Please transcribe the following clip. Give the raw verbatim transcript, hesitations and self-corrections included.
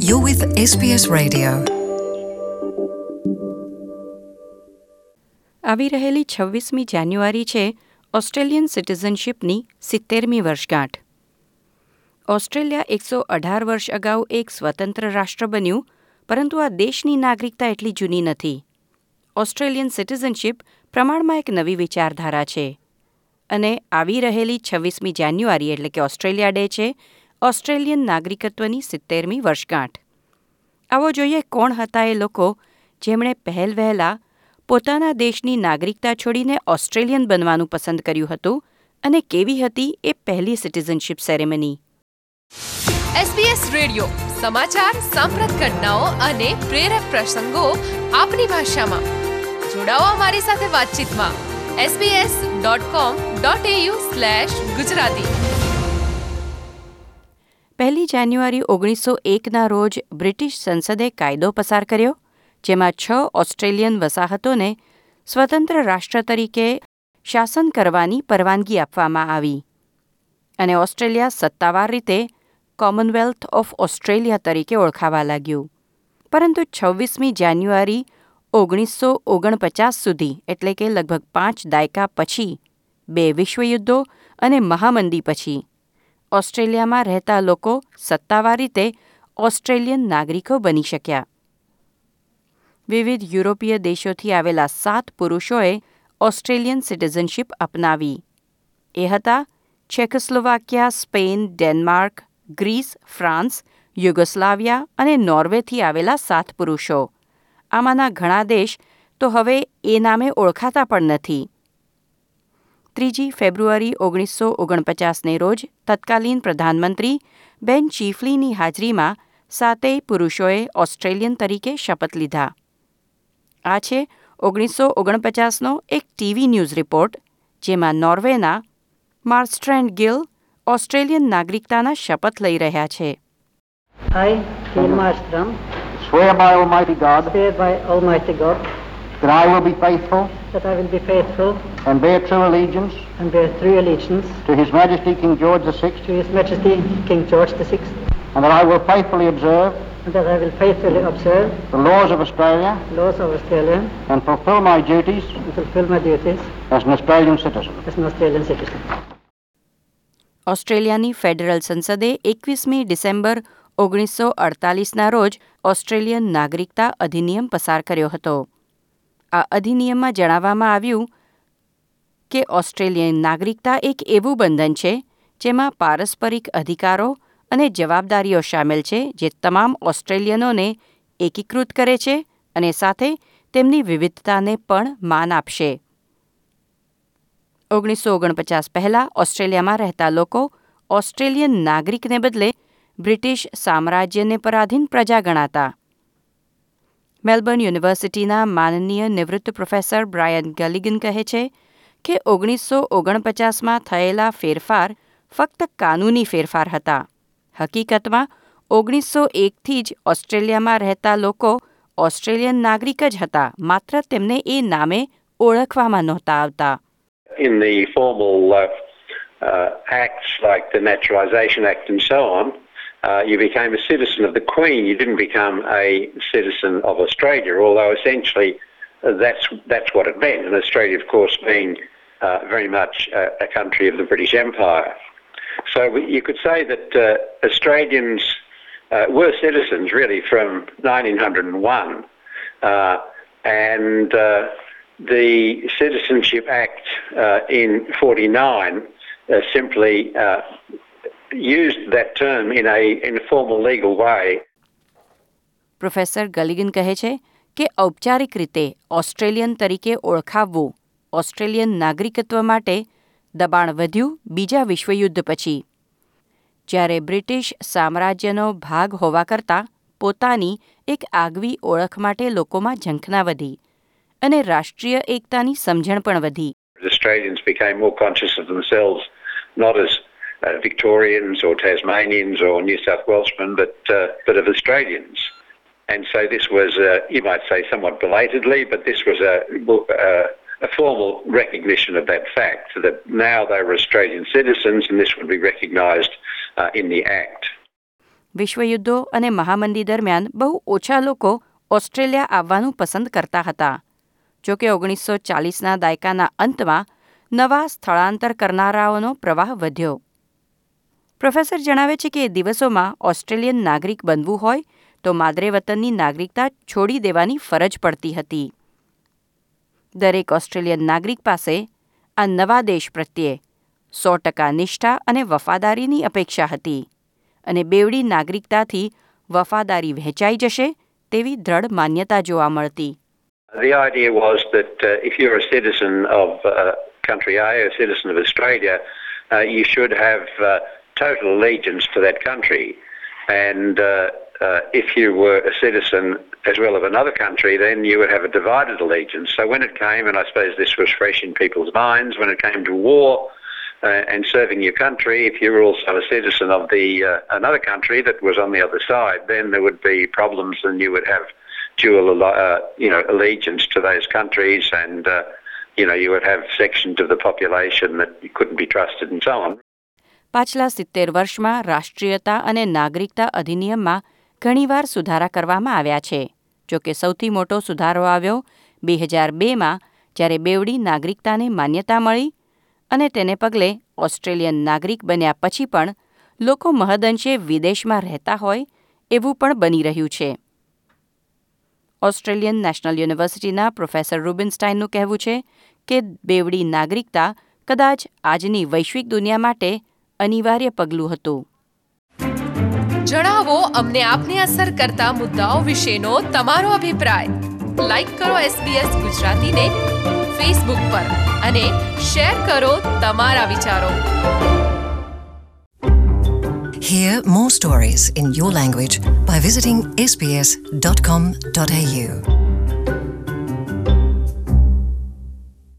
You're with S B S Radio. આવી રહેલી છવ્વીસમી જાન્યુઆરી છે ઓસ્ટ્રેલિયન સિટીઝનશીપની સિત્તેરમી વર્ષગાંઠ. ઓસ્ટ્રેલિયા એકસો અઢાર વર્ષ અગાઉ એક સ્વતંત્ર રાષ્ટ્ર બન્યું, પરંતુ આ દેશની નાગરિકતા એટલી જૂની નથી. ઓસ્ટ્રેલિયન સિટીઝનશીપ પ્રમાણમાં એક નવી વિચારધારા છે અને આવી રહેલી છવ્વીસમી જાન્યુઆરી એટલે કે ઓસ્ટ્રેલિયા ડે છે ઓસ્ટ્રેલિયન નાગરિકત્વની સિત્તેરમી વર્ષગાંઠ. આવો જોઈએ કોણ હતા એ લોકો જેમણે પહેલ વહેલા પોતાના દેશની નાગરિકતા છોડીને ઓસ્ટ્રેલિયન બનવાનું પસંદ કર્યું હતું અને કેવી હતી એ પહેલી સિટીઝનશીપ સેરેમની. એસબીએસ રેડિયો સમાચાર, સાંપ્રત ઘટનાઓ અને પ્રેરક પ્રસંગો આપની ભાષામાં. જોડાઓ અમારી સાથે વાતચીતમાં SBS dot com dot AU slash Gujarati. પહેલી જાન્યુઆરી ઓગણીસો એકના રોજ બ્રિટિશ સંસદે કાયદો પસાર કર્યો, જેમાં છ ઓસ્ટ્રેલિયન વસાહતોને સ્વતંત્ર રાષ્ટ્ર તરીકે શાસન કરવાની પરવાનગી આપવામાં આવી અને ઓસ્ટ્રેલિયા સત્તાવાર રીતે કોમનવેલ્થ ઓફ ઓસ્ટ્રેલિયા તરીકે ઓળખાવા લાગ્યું. પરંતુ છવ્વીસમી જાન્યુઆરી ઓગણીસો ઓગણપચાસ સુધી એટલે કે લગભગ પાંચ દાયકા પછી બે વિશ્વયુદ્ધો અને મહામંદી પછી ઓસ્ટ્રેલિયામાં રહેતા લોકો સત્તાવાર રીતે ઓસ્ટ્રેલિયન નાગરિકો બની શક્યા. વિવિધ યુરોપીય દેશોથી આવેલા સાત પુરુષોએ ઓસ્ટ્રેલિયન સિટીઝનશીપ અપનાવી. એ હતા Czechoslovakia, Spain, Denmark, Greece, France, Yugoslavia અને નોર્વેથી આવેલા સાત પુરુષો. આમાંના ઘણા દેશ તો હવે એ નામે ઓળખાતા પણ નથી. ત્રીજી ફેબ્રુઆરી ઓગણીસો ઓગણપચાસને રોજ તત્કાલીન પ્રધાનમંત્રી બેન ચીફલીની હાજરીમાં સાતેય પુરુષોએ ઓસ્ટ્રેલિયન તરીકે શપથ લીધા. આ છે ઓગણીસો ઓગણપચાસનો એક ટીવી ન્યૂઝ રિપોર્ટ, જેમાં નોર્વેના માર્સ્ટ્રેન્ડ ગિલ ઓસ્ટ્રેલિયન નાગરિકતાના શપથ લઈ રહ્યા છે. I, Gil Marstrand, Swear by Almighty God swear by Almighty God that I will be faithful that I will be faithful and bear true allegiance and bear true allegiance to His Majesty King George the Sixth, to His Majesty King George the Sixth, and that I will faithfully observe and that I will faithfully observe the laws of Australia the laws of Australia and fulfil my duties and fulfil my duties as an Australian citizen. as an Australian citizen. ઓસ્ટ્રેલિયાની federal સંસદે એકવીસમી December ઓગણીસો અડતાલીસના રોજ Australian નાગરિકતા અધિનિયમ પસાર કર્યો હતો. આ અધિનિયમમાં જણાવવામાં આવ્યું કે ઓસ્ટ્રેલિયન નાગરિકતા એક એવું બંધન છે જેમાં પારસ્પરિક અધિકારો અને જવાબદારીઓ શામેલ છે જે તમામ ઓસ્ટ્રેલિયનોને એકીકૃત કરે છે અને સાથે તેમની વિવિધતાને પણ માન આપશે. ઓગણીસો ઓગણપચાસ પહેલાં ઓસ્ટ્રેલિયામાં રહેતા લોકો ઓસ્ટ્રેલિયન નાગરિકને બદલે બ્રિટિશ સામ્રાજ્યને પરાધીન પ્રજા ગણાતા. મેલબર્ન યુનિવર્સિટીના માનનીય નિવૃત્ત પ્રોફેસર બ્રાયન ગલિગન કહે છે કે ઓગણીસો ઓગણપચાસમાં થયેલા ફેરફાર ફક્ત કાનૂની ફેરફાર હતા. હકીકતમાં ઓગણીસો એકથી જ ઓસ્ટ્રેલિયામાં રહેતા લોકો ઓસ્ટ્રેલિયન નાગરિક જ હતા, માત્ર તેમને એ નામે ઓળખવામાં નહોતા આવતા. In the formal uh, uh, acts like the Naturalisation Act and so on, uh, you became a citizen of the Queen. You didn't become a citizen of Australia, although essentially uh, that's that's what it meant. And Australia, of course, being uh, very much a, a country of the British Empire. So you could say that uh, Australians uh, were citizens really from nineteen oh one, uh, and uh, the Citizenship Act uh, in forty-nine uh, simply uh, used that term in a in a formal legal way. Professor Galligan કહે છે કે ઔપચારિક રીતે Australian તરીકે ઓળખાવવું Australian નાગરિકત્વ માટે દબાણ વધ્યું બીજા વિશ્વયુદ્ધ પછી, જ્યારે બ્રિટિશ સામ્રાજ્યનો ભાગ હોવા કરતાં પોતાની એક આગવી ઓળખ માટે લોકોમાં ઝંખના વધી અને રાષ્ટ્રીય એકતાની સમજણ પણ વધી. Australians became more conscious of themselves, not as uh, Victorians or Tasmanians or New South Welshmen, but uh, but of Australians. And so this was, uh, you might say, somewhat belatedly, but this was a, uh, a formal recognition of that fact, so that now they were Australian citizens and this would be recognised uh, in the Act. વિશ્વયુદ્ધો અને મહામંદી દરમિયાન બહુ ઓછા લોકો Australia આવવાનું પસંદ કરતા હતા. જોકે ઓગણીસો ચાલીસના દાયકાના અંતમાં નવા સ્થળાંતર કરનારાઓનો પ્રવાહ વધ્યો. પ્રોફેસર જણાવે છે કે એ દિવસોમાં ઓસ્ટ્રેલિયન નાગરિક બનવું હોય તો માદરે વતનની નાગરિકતા છોડી દેવાની ફરજ પડતી હતી. દરેક ઓસ્ટ્રેલિયન નાગરિક પાસે આ નવા દેશ પ્રત્યે સો ટકા નિષ્ઠા અને વફાદારીની અપેક્ષા હતી અને બેવડી નાગરિકતાથી વફાદારી વહેંચાઈ જશે તેવી દ્રઢ માન્યતા જોવા મળતી. The idea was that uh, if you're a citizen of uh, country A, a citizen of Australia, uh, you should have uh, total allegiance to that country. And uh, uh, if you were a citizen as well of another country, then you would have a divided allegiance. So when it came, and I suppose this was fresh in people's minds, when it came to war uh, and serving your country, if you were also a citizen of the uh, another country that was on the other side, then there would be problems and you would have dual uh, you know, allegiance to those countries, and uh, you know, you would have sections of the population that you couldn't be trusted and so on. પાછલા સિત્તેર વર્ષમાં રાષ્ટ્રીયતા અને નાગરિકતા અધિનિયમમાં ઘણીવાર સુધારા કરવામાં આવ્યા છે. જોકે સૌથી મોટો સુધારો આવ્યો બે હજાર બેમાં જ્યારે બેવડી નાગરિકતાને માન્યતા મળી અને તેને પગલે ઓસ્ટ્રેલિયન નાગરિક બન્યા પછી પણ લોકો મહદઅંશે વિદેશમાં રહેતા હોય એવું પણ બની રહ્યું છે. ઓસ્ટ્રેલિયન નેશનલ યુનિવર્સિટીના પ્રોફેસર રૂબિનસ્ટાઇનનું કહેવું છે કે બેવડી નાગરિકતા કદાચ આજની વૈશ્વિક દુનિયા માટે અનિવાર્ય પગલું હતું. જણાવો અમને આપને અસર કરતા મુદ્દાઓ વિશેનો તમારો અભિપ્રાય. લાઈક કરો એસબીએસ ગુજરાતીને ફેસબુક પર અને શેર કરો તમારા વિચારો. Hear more stories in your language by visiting s b s dot com dot a u.